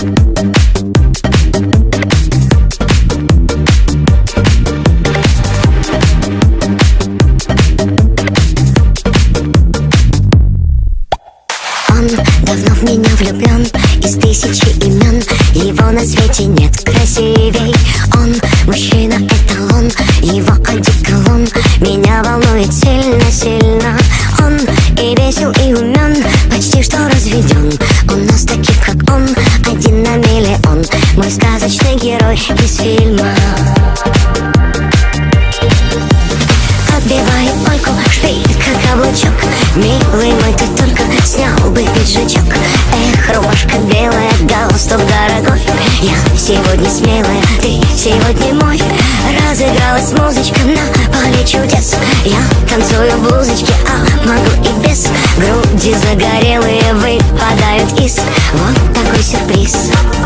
Давно в меня влюблен, из тысячи имен его на свете нет красивей. Он мужчина, эталон, его одеколон меня волнует сильно-сильно. Он и весел, и умен, почти что разведен. У нас таких, как он, один на миллион. Мой сказочный герой из фильма. Отбивает польку, шпилька, каблучок. Милый мой, ты только снял бы пиджачок. Эх, рубашка белая, галстук дорогой. Я сегодня смелая, ты сегодня мой. Разыгралась музычка на поле чудес. Я танцую в блузочке, а могу и без. Груди загорелые выпадают из. Вот такой сюрприз.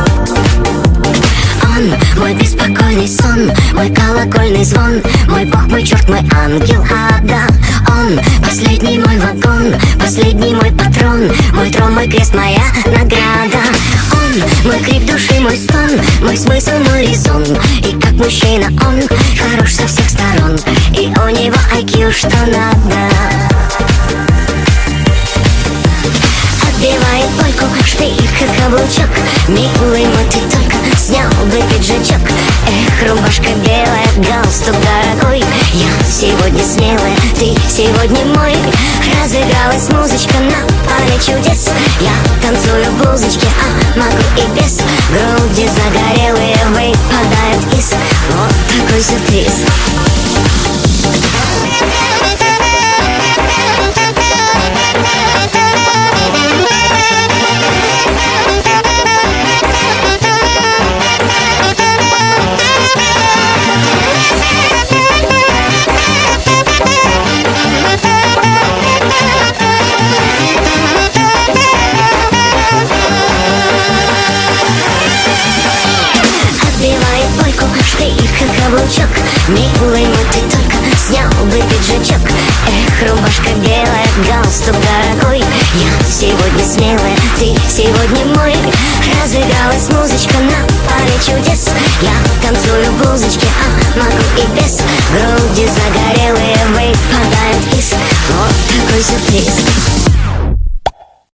Он мой беспокойный сон, мой колокольный звон, мой бог, мой черт, мой ангел, ада. Он последний мой вагон, последний мой патрон, мой трон, мой крест, моя награда. Он мой крик души, мой стон, мой смысл, мой резон. И как мужчина он хорош со всех сторон, и у него IQ что надо. Отбивает польку, шпилька, каблучок. Милый мой, ты только снял бы пиджачок. Эх, рубашка белая, галстук дорогой. Я сегодня смелая, ты сегодня мой. Разыгралась музычка на поле чудес. Я танцую в блузочке, а могу и без. Груди загорелые выпадают из. Вот такой сюрприз. Каблучок, милый мой, ты только снял бы пиджачок. Эх, рубашка белая, галстук дорогой. Я сегодня смелая, ты сегодня мой. Разыгралась музычка на поле чудес. Я танцую в блузочке, а могу и без. Груди загорелые выпадают из. Вот такой сюрприз.